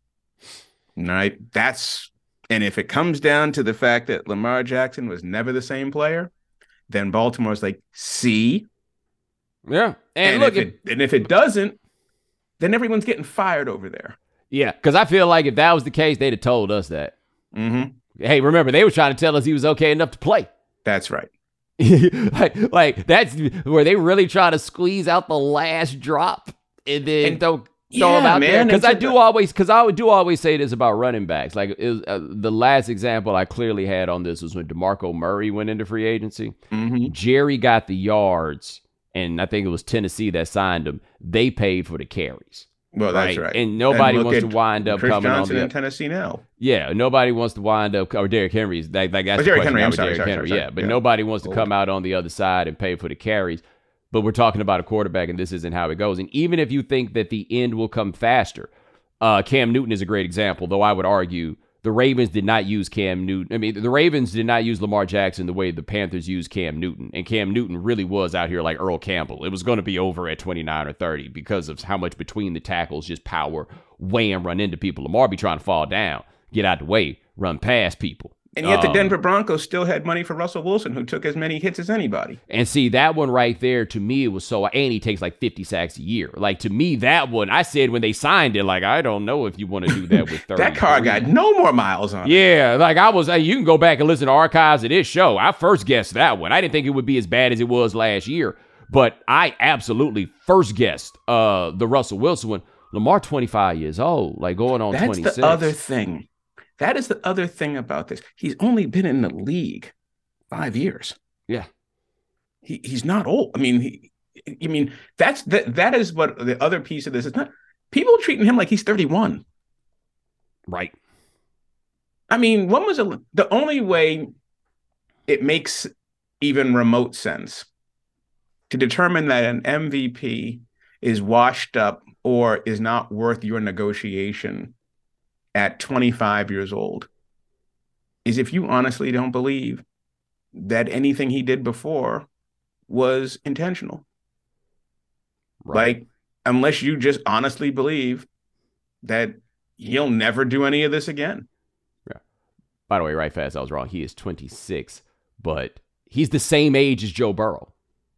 Right? That's, and if it comes down to the fact that Lamar Jackson was never the same player, then Baltimore's like, see? Yeah. And, and look, if it, and if it doesn't, then everyone's getting fired over there. Yeah, because I feel like if that was the case, they'd have told us that. Mm-hmm. Hey, remember, they were trying to tell us he was okay enough to play. That's right. like, like, that's where they really try to squeeze out the last drop and then And- throw, throw yeah, them out man, there. Because it's I a- do always, because I do always say this about running backs. Like, it was, uh, the last example I clearly had on this was when DeMarco Murray went into free agency. Mm-hmm. Jerry got the yards, and I think it was Tennessee that signed him. They paid for the carries. Well, that's right. And nobody look wants to at wind up Chris coming Johnson on the in Tennessee now. Yeah, nobody wants to wind up, or Derrick Henry's. Like, like that's Oh, the Derrick question Henry, now I'm with sorry, Derrick sorry, Henry. sorry, yeah, sorry. but Yeah. nobody wants to Old. come out on the other side and pay for the carries. But we're talking about a quarterback, and this isn't how it goes. And even if you think that the end will come faster, uh, Cam Newton is a great example, though I would argue the Ravens did not use Cam Newton. I mean, the Ravens did not use Lamar Jackson the way the Panthers used Cam Newton. And Cam Newton really was out here like Earl Campbell. It was going to be over at twenty-nine or thirty because of how much between the tackles, just power, wham, run into people. Lamar be trying to fall down, get out the way, run past people. And yet the Um, Denver Broncos still had money for Russell Wilson, who took as many hits as anybody. And see, that one right there, to me, it was so, and he takes like fifty sacks a year. Like, to me, that one, I said when they signed it, like, I don't know if you want to do that with thirty. That car got no more miles on it. Yeah, like I was, you can go back and listen to archives of this show. I first guessed that one. I didn't think it would be as bad as it was last year, but I absolutely first guessed uh, the Russell Wilson one. Lamar, twenty-five years old, like going on That's twenty-six. the other thing. That is the other thing about this. He's only been in the league five years. Yeah. He he's not old. I mean, he, I mean that's that that is what the other piece of this is. Not people are treating him like he's thirty-one. Right. I mean, when was a, the only way it makes even remote sense to determine that an M V P is washed up or is not worth your negotiation at twenty-five years old is if you honestly don't believe that anything he did before was intentional. Right. Like, unless you just honestly believe that he'll never do any of this again. Yeah. By the way, right fast, I was wrong. He is twenty-six, but he's the same age as Joe Burrow,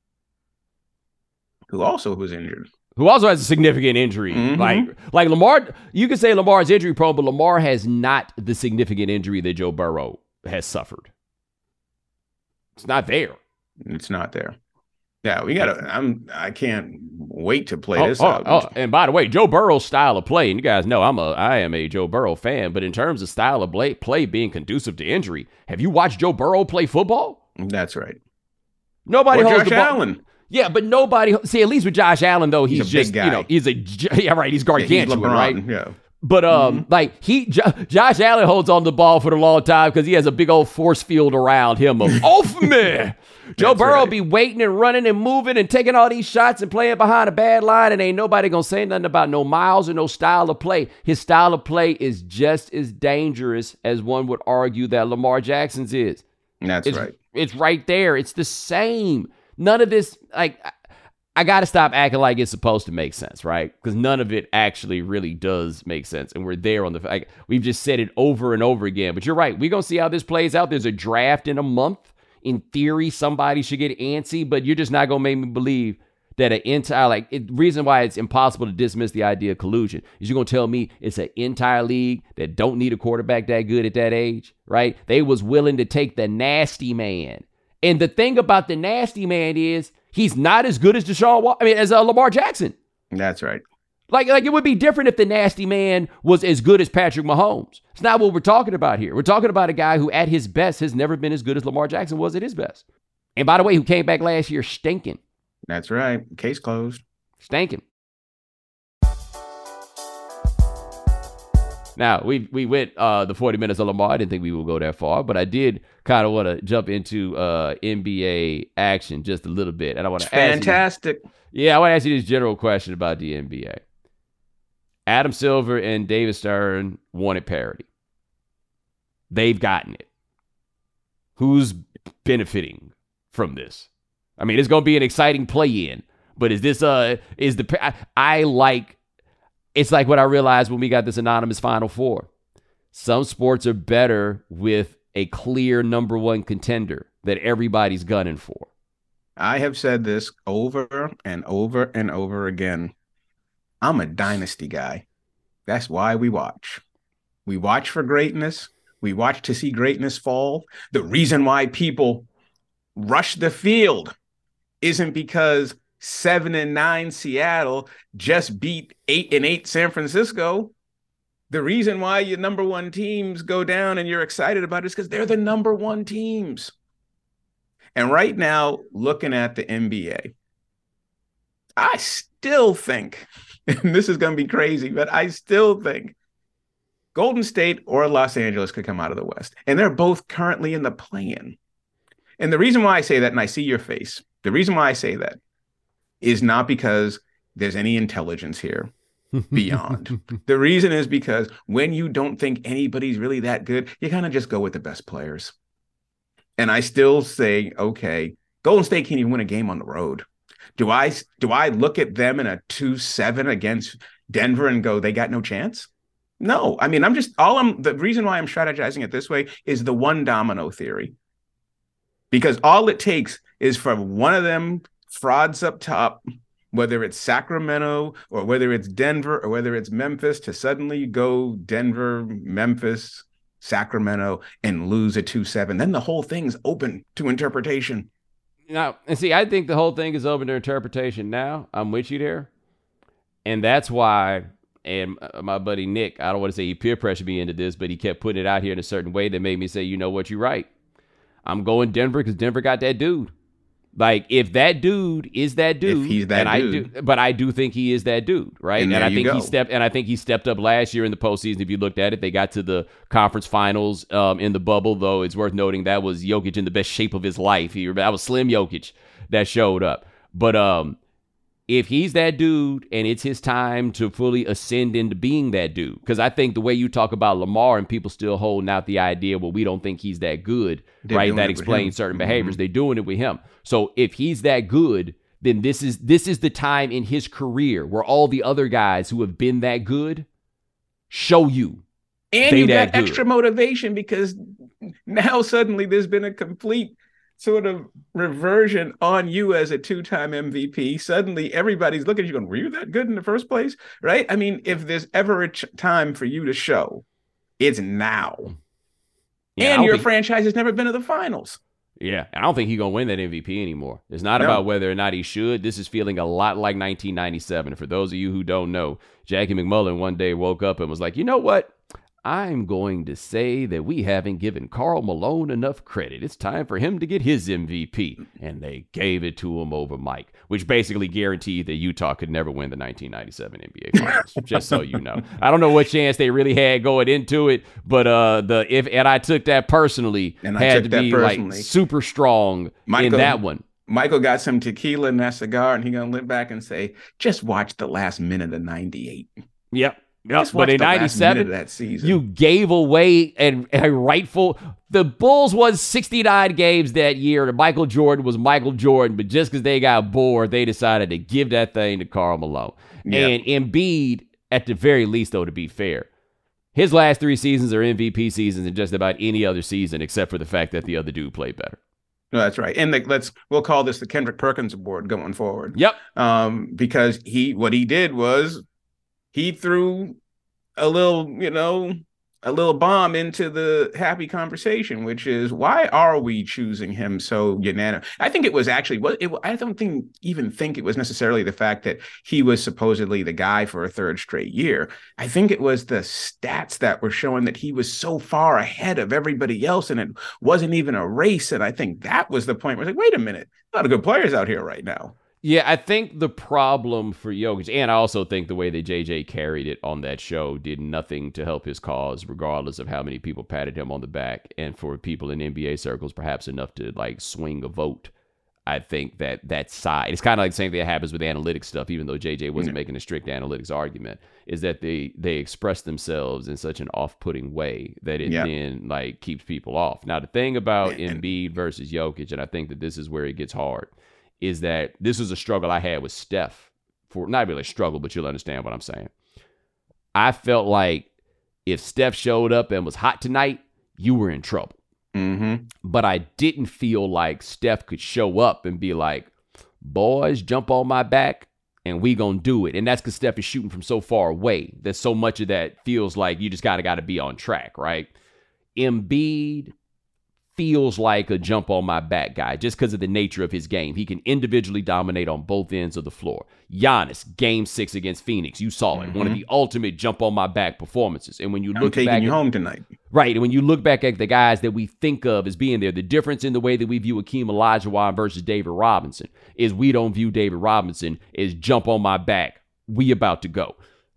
Who also was injured. who also has a significant injury. Mm-hmm. Like, like Lamar, you can say Lamar's injury prone, but Lamar has not the significant injury that Joe Burrow has suffered. It's not there. It's not there. Yeah, we gotta. I'm. I can't wait to play Oh, this oh, out. oh, and by the way, Joe Burrow's style of play, and you guys know I'm a I am a Joe Burrow fan, but in terms of style of play, play being conducive to injury, have you watched Joe Burrow play football? That's right. Nobody or holds Josh the ball. Allen. Yeah, but nobody see. At least with Josh Allen, though, he's, He's a just big guy. you know he's a yeah right. He's gargantuan, yeah, he's LeBron, right? Yeah. But um, mm-hmm. like he, J- Josh Allen holds on to the ball for a long time because he has a big old force field around him of off me. Joe Burrow right. be waiting and running and moving and taking all these shots and playing behind a bad line, and ain't nobody gonna say nothing about no miles or no style of play. His style of play is just as dangerous as one would argue that Lamar Jackson's is. That's it's, right. It's right there. It's the same. None of this like. I got to stop acting like it's supposed to make sense, right? Because none of it actually really does make sense. And we're there on the like, we've just said it over and over again. But you're right. We're going to see how this plays out. There's a draft in a month. In theory, somebody should get antsy, but you're just not going to make me believe that an entire, like, it, reason why it's impossible to dismiss the idea of collusion is you're going to tell me it's an entire league that don't need a quarterback that good at that age, right? They was willing to take the nasty man. And the thing about the nasty man is, he's not as good as Deshaun Watson, I mean, as uh, Lamar Jackson. That's right. Like, like it would be different if the nasty man was as good as Patrick Mahomes. It's not what we're talking about here. We're talking about a guy who, at his best, has never been as good as Lamar Jackson was at his best. And by the way, who came back last year stinking. That's right. Case closed. Stinking. Now, we we went uh, the forty minutes of Lamar. I didn't think we would go that far, but I did kind of want to jump into uh, N B A action just a little bit. And I want to ask Fantastic. You, yeah, I want to ask you this general question about the N B A. Adam Silver and David Stern wanted parity. They've gotten it. Who's benefiting from this? I mean, it's going to be an exciting play-in, but is this uh is the I, I like it's like what I realized when we got this anonymous Final Four. Some sports are better with a clear number one contender that everybody's gunning for. I have said this over and over and over again. I'm a dynasty guy. That's why we watch. We watch for greatness. We watch to see greatness fall. The reason why people rush the field isn't because seven and nine Seattle just beat eight and eight San Francisco. The reason why your number one teams go down and you're excited about it is because they're the number one teams. And right now, looking at the N B A, I still think, and this is going to be crazy, but I still think Golden State or Los Angeles could come out of the West. And they're both currently in the play-in. And the reason why I say that, and I see your face, the reason why I say that is not because there's any intelligence here beyond. The reason is because when you don't think anybody's really that good, you kind of just go with the best players. And I still say, okay, Golden State can't even win a game on the road. Do I do I look at them in a two seven against Denver and go, they got no chance? No. I mean, I'm just all I'm the reason why I'm strategizing it this way is the one domino theory. Because all it takes is for one of them frauds up top, whether it's Sacramento or whether it's Denver or whether it's Memphis, to suddenly go Denver, Memphis, Sacramento and lose a two seven. Then the whole thing's open to interpretation. Now, and see, I think the whole thing is open to interpretation now. I'm with you there. And that's why, and my buddy Nick, I don't want to say he peer pressured me into this, but he kept putting it out here in a certain way that made me say, you know what, you're right. I'm going Denver because Denver got that dude. Like, if that dude is that dude, if he's that and dude. I do, but I do think he is that dude, right? And, and I think go. he stepped, and I think he stepped up last year in the postseason. If you looked at it, they got to the conference finals um, in the bubble. Though it's worth noting that was Jokic in the best shape of his life. He, that was Slim Jokic that showed up. But um, if he's that dude, and it's his time to fully ascend into being that dude, because I think the way you talk about Lamar and people still holding out the idea, well, we don't think he's that good, They're right? That explains certain behaviors. Mm-hmm. They're doing it with him. So if he's that good, then this is this is the time in his career where all the other guys who have been that good show you. And you got good. Extra motivation because now suddenly there's been a complete sort of reversion on you as a two-time M V P. Suddenly everybody's looking at you going, were you that good in the first place? Right? I mean, if there's ever a ch- time for you to show, it's now. Yeah, and your think... franchise has never been to the finals. Yeah, I don't think he's going to win that M V P anymore. It's not No. about whether or not he should. This is feeling a lot like nineteen ninety-seven. For those of you who don't know, Jackie McMullen one day woke up and was like, you know what? I'm going to say that we haven't given Karl Malone enough credit. It's time for him to get his M V P. And they gave it to him over Mike, which basically guaranteed that Utah could never win the nineteen ninety-seven N B A Finals, just so you know. I don't know what chance they really had going into it, but uh, the if and I took that personally, And I had took to that be personally. like super strong Michael- in that one. Michael got some tequila in that cigar, and he gonna look back and say, "Just watch the last minute of ninety-eight." Yep. Yep. Just watch But in the last minute ninety-seven, of that season. you gave away and a rightful. The Bulls won sixty-nine games that year. And Michael Jordan was Michael Jordan, but just because they got bored, they decided to give that thing to Karl Malone. Yep. And Embiid, at the very least, though, to be fair, his last three seasons are M V P seasons in just about any other season, except for the fact that the other dude played better. No, that's right. And the, let's we'll call this the Kendrick Perkins Award going forward. Yep. Um, because he what he did was he threw a little, you know, a little bomb into the happy conversation, which is, why are we choosing him so unanimous? I think it was actually what it, I don't think even think it was necessarily the fact that he was supposedly the guy for a third straight year. I think it was the stats that were showing that he was so far ahead of everybody else, and it wasn't even a race. And I think that was the point where it's like, wait a minute, a lot of good players out here right now. Yeah, I think the problem for Jokic, and I also think the way that J J carried it on that show did nothing to help his cause, regardless of how many people patted him on the back. And for people in N B A circles, perhaps enough to like swing a vote. I think that that side, it's kind of like the same thing that happens with analytics stuff, even though J J wasn't Yeah. making a strict analytics argument, is that they they express themselves in such an off-putting way that it Yeah. then like keeps people off. Now, the thing about And- Embiid versus Jokic, and I think that this is where it gets hard, is that this was a struggle I had with Steph. For not really a struggle, but you'll understand what I'm saying. I felt like if Steph showed up and was hot tonight, you were in trouble. Mm-hmm. But I didn't feel like Steph could show up and be like, boys, jump on my back and we gonna do it. And that's because Steph is shooting from so far away that so much of that feels like you just gotta gotta be on track, right? Embiid feels like a jump on my back guy just because of the nature of his game. He can individually dominate on both ends of the floor. Giannis, game six against Phoenix, you saw it. Mm-hmm. One of the ultimate jump on my back performances. And when you I'm look taking back you at, home tonight. right, and when you look back at the guys that we think of as being there, the difference in the way that we view Akeem Olajuwon versus David Robinson is we don't view David Robinson as jump on my back, we about to go.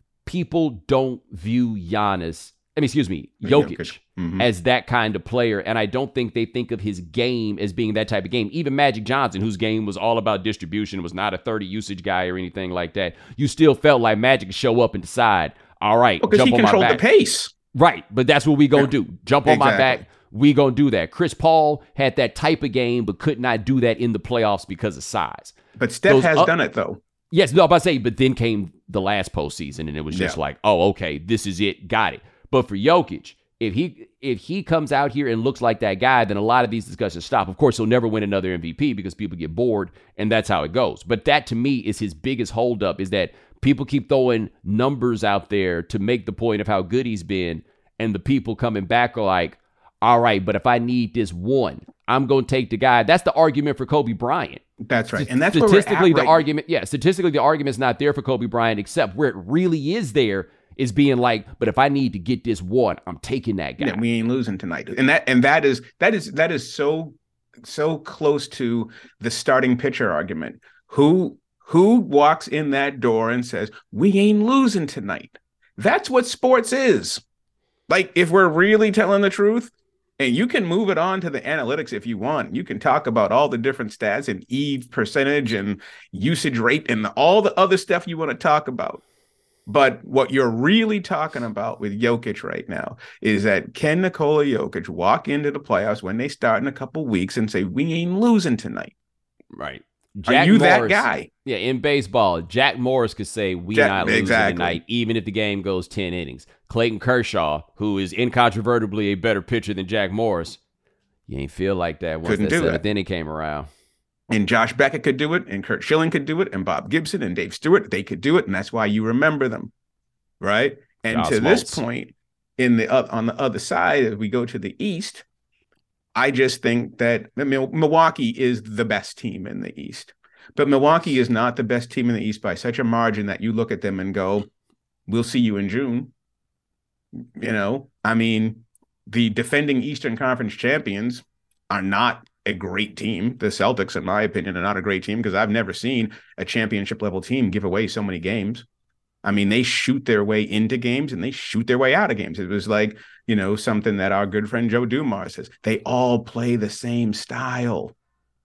People don't view Giannis, I mean, excuse me, Jokic, Jokic. Mhm. as that kind of player. And I don't think they think of his game as being that type of game. Even Magic Johnson, whose game was all about distribution, was not a thirty usage guy or anything like that. You still felt like Magic could show up and decide, all right, Because jump he on my controlled the back. pace. Right, but that's what we gonna do. Jump on my Exactly. back. We gonna do that. Chris Paul had that type of game, but could not do that in the playoffs because of size. But Steph Those has up- done it, though. Yes, no, I'm about to say, but then came the last postseason, and it was just Yeah. like, oh, okay, this is it, got it. But for Jokic, if he if he comes out here and looks like that guy, then a lot of these discussions stop. Of course, he'll never win another M V P because people get bored, and that's how it goes. But that, to me, is his biggest holdup, is that people keep throwing numbers out there to make the point of how good he's been, and the people coming back are like, all right, but if I need this one, I'm going to take the guy. That's the argument for Kobe Bryant. That's right. And that's where we're at Statistically, the right- argument, yeah, statistically, the argument's not there for Kobe Bryant, except where it really is there is being like, but if I need to get this one, I'm taking that guy. Yeah, we ain't losing tonight. And that and that is that is that is so so close to the starting pitcher argument. Who who walks in that door and says, we ain't losing tonight? That's what sports is. Like, if we're really telling the truth, and you can move it on to the analytics if you want. You can talk about all the different stats and Eve percentage and usage rate and all the other stuff you want to talk about. But what you're really talking about with Jokic right now is that can Nikola Jokic walk into the playoffs when they start in a couple weeks and say, we ain't losing tonight? Right. Are you that Morris- guy? Yeah, in baseball, Jack Morris could say, we Jack- not losing exactly. tonight, even if the game goes ten innings. Clayton Kershaw, who is incontrovertibly a better pitcher than Jack Morris, you ain't feel like that once Couldn't that do seventh that. inning came around. And Josh Beckett could do it, and Kurt Schilling could do it, and Bob Gibson and Dave Stewart, they could do it, and that's why you remember them, right? And Josh to this Smoltz. point, in the uh, on the other side, as we go to the East, I just think that Milwaukee is the best team in the East. But Milwaukee is not the best team in the East by such a margin that you look at them and go, we'll see you in June. You know, I mean, the defending Eastern Conference champions are not a great team. The Celtics, in my opinion, are not a great team because I've never seen a championship level team give away so many games. I mean, they shoot their way into games and they shoot their way out of games. It was like, you know, something that our good friend Joe Dumars says. They all play the same style.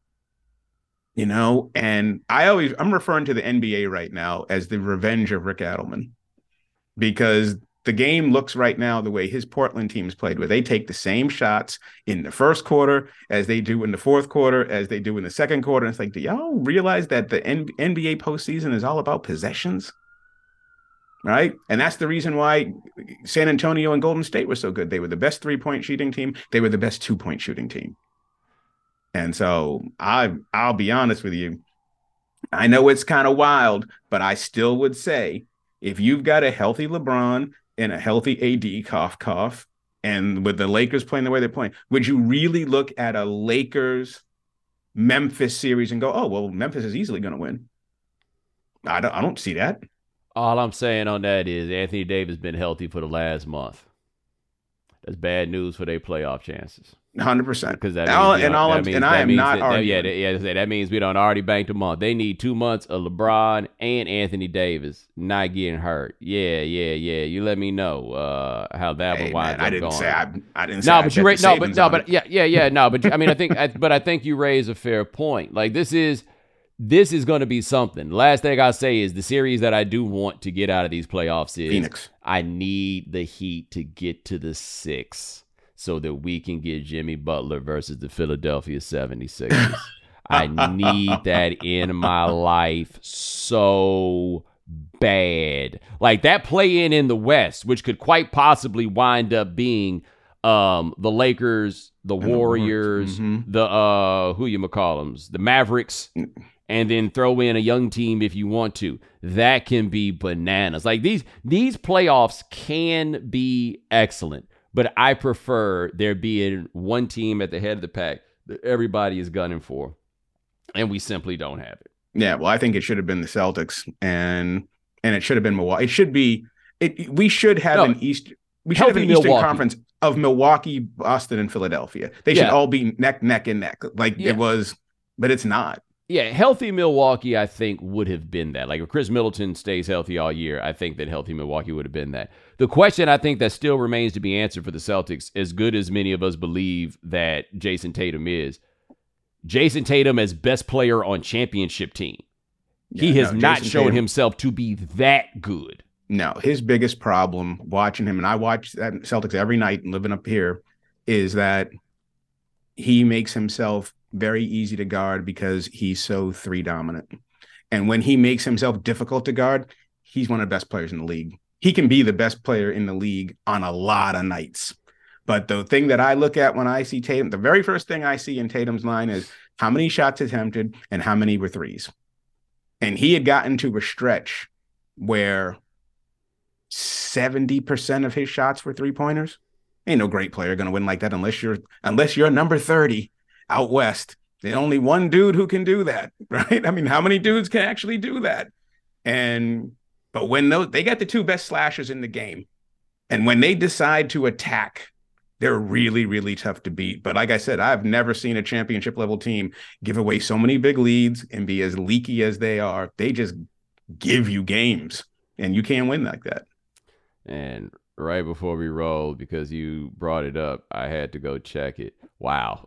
You know, and I always, I'm referring to the N B A right now as the revenge of Rick Adelman, because the game looks right now the way his Portland teams played, where they take the same shots in the first quarter as they do in the fourth quarter, as they do in the second quarter. And it's like, do y'all realize that the N B A postseason is all about possessions? Right. And that's the reason why San Antonio and Golden State were so good. They were the best three point shooting team. They were the best two point shooting team. And so I, I'll be honest with you. I know it's kind of wild, but I still would say if you've got a healthy LeBron and a healthy A D, cough, cough, and with the Lakers playing the way they're playing, would you really look at a Lakers Memphis series and go, oh, well, Memphis is easily going to win? I don't, I don't see that. All I'm saying on that is Anthony Davis been healthy for the last month. That's bad news for their playoff chances. one hundred percent. Because that all, means, and all that I'm, means, and I am not that, arguing. That, yeah, that, that means we don't already banked a month. They need two months of LeBron and Anthony Davis not getting hurt. Yeah, yeah, yeah. You let me know uh, how that hey, would wind man, up I didn't going. say I, I didn't say no, I but you bet ra- the no, but Sabans no, on but it. yeah, yeah, yeah. No, but I mean, I think, I, but I think you raise a fair point. Like this is. This is going to be something. Last thing I say is the series that I do want to get out of these playoffs is Phoenix. I need the Heat to get to the six so that we can get Jimmy Butler versus the Philadelphia seventy-sixers. I need that in my life so bad. Like that play-in in the West, which could quite possibly wind up being um, the Lakers, the And Warriors, the, mm-hmm. the uh, who you McCollums, the Mavericks. And then throw in a young team if you want to. That can be bananas. Like these these playoffs can be excellent, but I prefer there being one team at the head of the pack that everybody is gunning for, and we simply don't have it. Yeah, well, I think it should have been the Celtics, and and it should have been Milwaukee. It should be. It we should have No, an East. We should have an healthy Eastern Milwaukee. Conference of Milwaukee, Boston, and Philadelphia. They should Yeah. all be neck, neck, and neck, like Yeah. it was, but it's not. Yeah, healthy Milwaukee, I think, would have been that. Like if Chris Middleton stays healthy all year, I think that healthy Milwaukee would have been that. The question I think that still remains to be answered for the Celtics, as good as many of us believe that Jason Tatum is, Jason Tatum as best player on championship team. he Yeah, has no, not Jason shown Tatum- himself to be that good. No, his biggest problem watching him, and I watch that Celtics every night and living up here, is that he makes himself very easy to guard because he's so three dominant. And when he makes himself difficult to guard, he's one of the best players in the league. He can be the best player in the league on a lot of nights. But the thing that I look at when I see Tatum, the very first thing I see in Tatum's line is how many shots attempted and how many were threes. And he had gotten to a stretch where seventy percent of his shots were three-pointers. Ain't no great player going to win like that unless you're unless you're number thirty out west. There's only one dude who can do that, right? I mean, how many dudes can actually do that? And but when those they got the two best slashers in the game, and when they decide to attack, they're really, really tough to beat. But like I said, I've never seen a championship level team give away so many big leads and be as leaky as they are. They just give you games, and you can't win like that. And right before we rolled, because you brought it up, I had to go check it. Wow.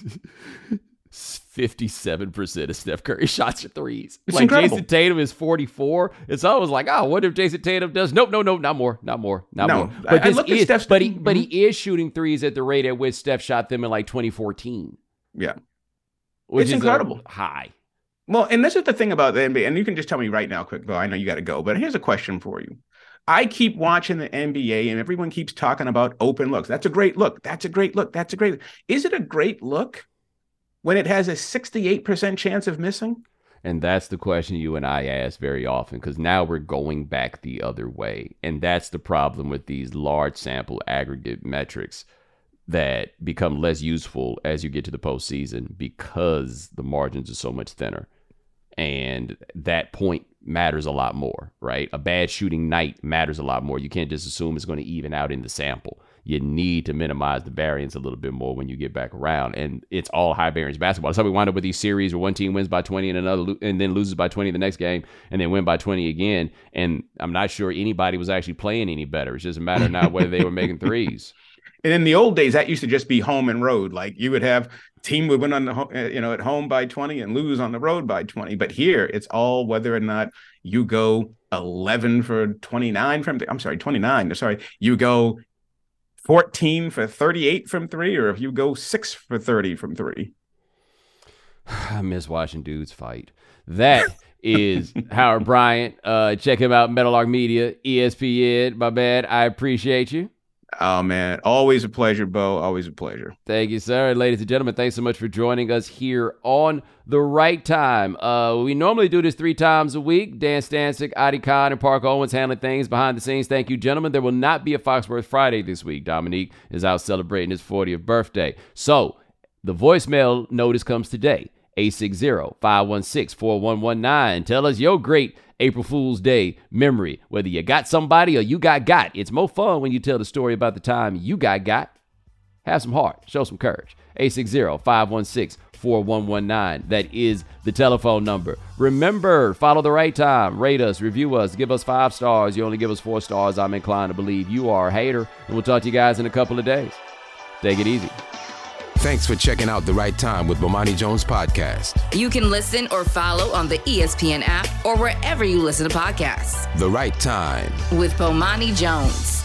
fifty-seven percent of Steph Curry shots are threes. It's like incredible. Jason Tatum is forty-four. And so I was like, oh, what if Jason Tatum does? Nope, no, no, not more, not more, not No, more. I- But I this looked at is, Steph's- but he, but he is shooting threes at the rate at which Steph shot them in like twenty fourteen. Yeah. Which It's is incredible. A high. Well, and this is the thing about the N B A, and you can just tell me right now, quick, Bill, I know you got to go, but here's a question for you. I keep watching the N B A and everyone keeps talking about open looks. That's a great look. That's a great look. That's a great look. Is it a great look when it has a sixty-eight percent chance of missing? And that's the question you and I ask very often, because now we're going back the other way. And that's the problem with these large sample aggregate metrics. that become less useful as you get to the postseason because the margins are so much thinner. And that point matters a lot more, right? A bad shooting night matters a lot more. You can't just assume it's going to even out in the sample. You need to minimize the variance a little bit more when you get back around. And it's all high variance basketball. So we wind up with these series where one team wins by twenty and another lo- and then loses by twenty the next game and then win by twenty again. And I'm not sure anybody was actually playing any better. It's just a matter of now whether they were making threes. And in the old days, that used to just be home and road. Like you would have team would win on the ho- you know at home by twenty and lose on the road by twenty. But here it's all whether or not you go eleven for twenty-nine from the, I'm sorry, twenty-nine. Sorry, you go fourteen for thirty-eight from three, or if you go six for thirty from three. I miss watching dudes fight. That is Howard Bryant. Uh, check him out, Meadowlark Media, E S P N. My bad. I appreciate you. Oh, man. Always a pleasure, Bo. Always a pleasure. Thank you, sir. Ladies and gentlemen, thanks so much for joining us here on The Right Time. Uh, we normally do this three times a week. Dan Stancic, Adi Khan, and Park Owens handling things behind the scenes. Thank you, gentlemen. There will not be a Foxworth Friday this week. Dominique is out celebrating his fortieth birthday. So the voicemail notice comes today. eight six zero, five one six, four one one nine. Tell us your great April Fool's Day memory, whether you got somebody or you got got. It's more fun when you tell the story about the time you got got. Have some heart. Show some courage. eight six zero, five one six, four one one nine. That is the telephone number. Remember, follow The Right Time. Rate us, review us, give us five stars. You only give us four stars, I'm inclined to believe you are a hater. And we'll talk to you guys in a couple of days. Take it easy. Thanks for checking out The Right Time with Bomani Jones podcast. You can listen or follow on the E S P N app or wherever you listen to podcasts. The Right Time with Bomani Jones.